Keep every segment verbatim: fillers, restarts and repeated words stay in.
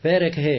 פרק ה'.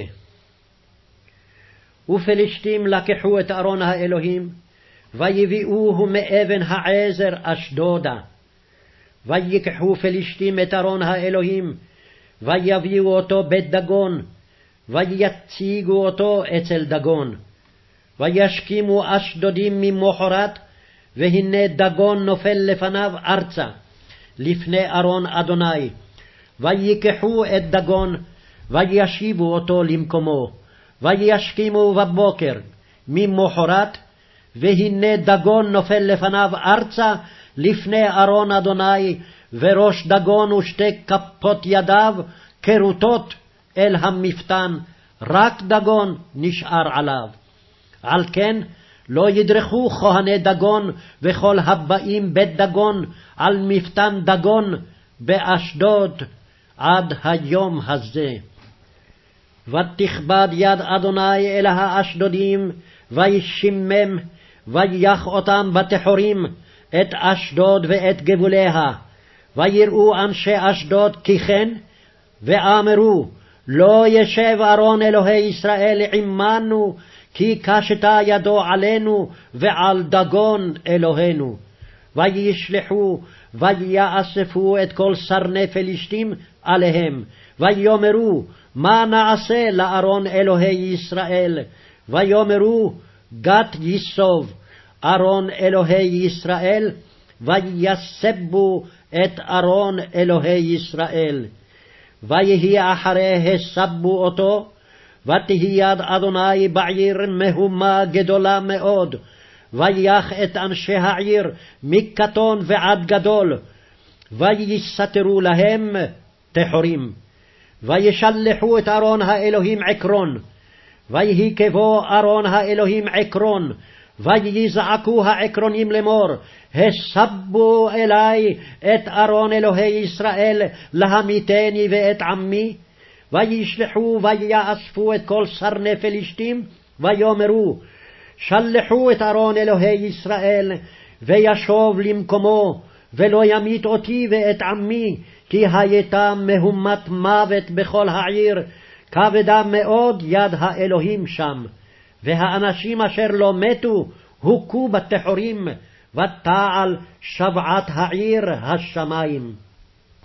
ופלשתים לקחו את ארון האלוהים, ויביאוהו מאבן העזר אשדודה. ויקחו פלשתים את ארון האלוהים, ויביאו אותו בית דגון, ויציגו אותו אצל דגון. וישכימו אשדודים ממחרת, והנה דגון נופל לפניו ארצה, לפני ארון אדוני. ויקחו את דגון, וישיבו אותו למקומו. וישכימו בבוקר ממחרת, והנה דגון נופל לפניו ארצה, לפני ארון אדוני, וראש דגון ושתי כפות ידיו כרוטות אל המפתן, רק דגון נשאר עליו. על כן לא ידרכו כהני דגון וכל הבאים בית דגון על מפתן דגון באשדוד עד היום הזה. ותכבד יד אדוני אל האשדודים, וישמם, ויח אותם בתחורים, את אשדוד ואת גבוליה. ויראו אנשי אשדוד כי כן, ואמרו, לא ישב ארון אלוהי ישראל עמנו, כי קשתה ידו עלינו ועל דגון אלוהינו. וישלחו ויאספו את כל סרני פלישתים עליהם, ויאמרו, מה נעשה לארון אלוהי ישראל? ויאמרו, גת יסוב ארון אלוהי ישראל, ויסבו את ארון אלוהי ישראל. ויהי אחרי הסבו אותו, ותהי יד אדוני בעיר מהומה גדולה מאוד, ויח את אנשי העיר מקטון ועד גדול, ויסתרו להם תחורים. וישלחו את ארון האלוהים עקרון, ויהי כבוא ארון האלוהים עקרון, ויזעקו העקרונים לאמור, הסבו אלי את ארון אלוהי ישראל להמיתני ואת עמי. וישלחו ויאספו את כל סרני פלישתים, ויאמרו, שלחו את ארון אלוהי ישראל, וישוב למקומו, ולא ימית אותי ואת עמי, כי הייתה מהומת מוות בכל העיר, כבדה מאוד יד האלוהים שם. והאנשים אשר לא מתו הוכו בתחורים, ותעל שבעת העיר השמיים.